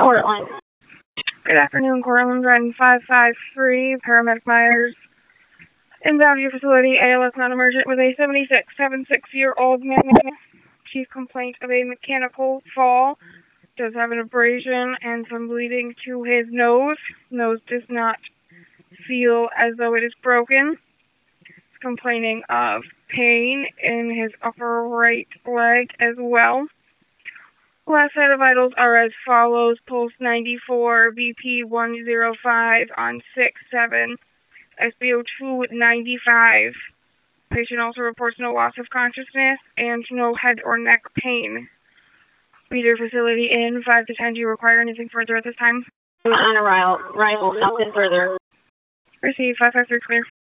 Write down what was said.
Cortland. Good afternoon, Cortland. Riding 553, Paramedic Myers. Inbound to your facility, ALS non-emergent with a 76-year-old man. Chief complaint of a mechanical fall. Does have an abrasion and some bleeding to his nose. Nose does not feel as though it is broken. He's complaining of pain in his upper right leg as well. Last set of vitals are as follows: pulse 94, BP 105 on 6/7, SpO2 95. Patient also reports no loss of consciousness and no head or neck pain. Be to facility in 5 to 10. Do you require anything further at this time? On arrival, nothing further. Receive 553 clear.